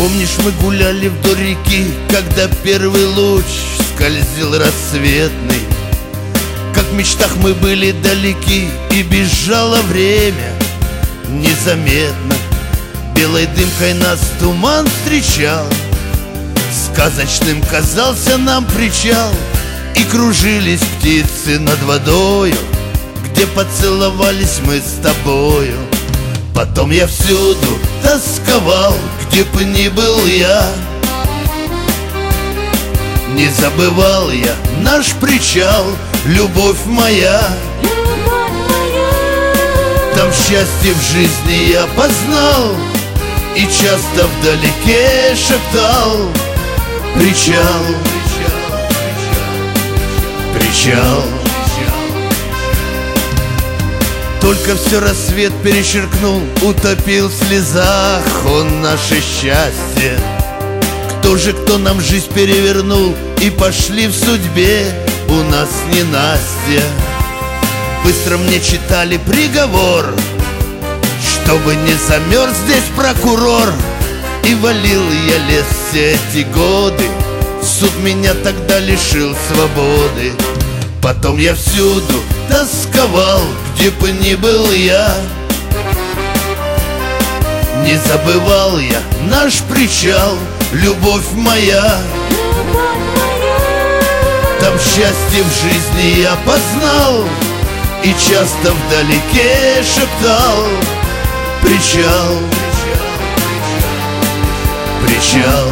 Помнишь, мы гуляли вдоль реки, когда первый луч скользил рассветный? Как в мечтах мы были далеки, и бежало время незаметно. Белой дымкой нас туман встречал, сказочным казался нам причал. И кружились птицы над водою, где поцеловались мы с тобою. Потом я всюду тосковал, где бы ни был я. Не забывал я наш причал, любовь моя. Там счастье в жизни я познал, и часто вдалеке шептал: причал, причал. Только все рассвет перечеркнул, утопил в слезах он наше счастье. Кто же, кто нам жизнь перевернул, и пошли в судьбе у нас ненастья. Быстро мне читали приговор, чтобы не замерз здесь прокурор. И валил я лес все эти годы, суд меня тогда лишил свободы. Потом я всюду тосковал, где бы ни был я. Не забывал я наш причал, любовь моя. Там счастье в жизни я познал, и часто вдалеке шептал: причал, причал.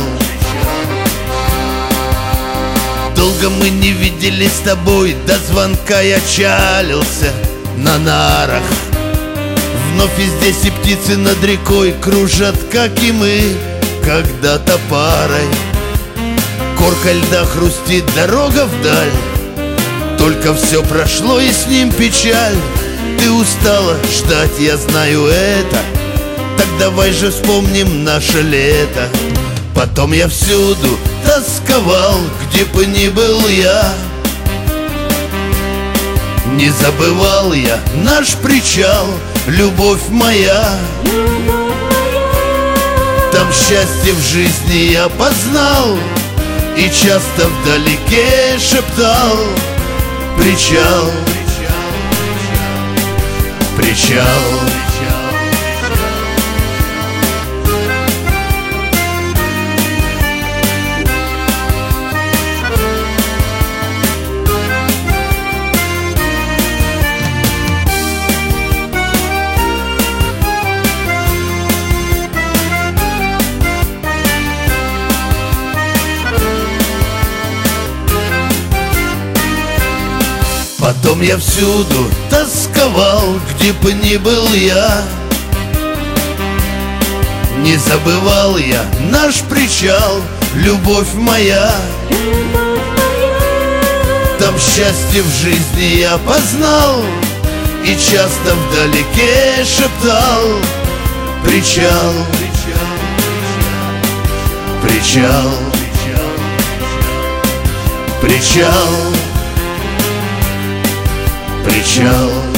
Долго мы не виделись с тобой, до звонка я чалился на нарах. Вновь и здесь и птицы над рекой кружат, как и мы, когда-то парой. Корка льда хрустит, дорога вдаль, только все прошло, и с ним печаль. Ты устала ждать, я знаю это, так давай же вспомним наше лето. Потом я всюду тосковал, где бы ни был я. Не забывал я наш причал, любовь моя. Там счастье в жизни я познал, и часто вдалеке шептал: причал, причал. Потом я всюду тосковал, где бы ни был я. Не забывал я наш причал, любовь моя. Там счастье в жизни я познал, и часто вдалеке шептал: причал, причал, причал, причал.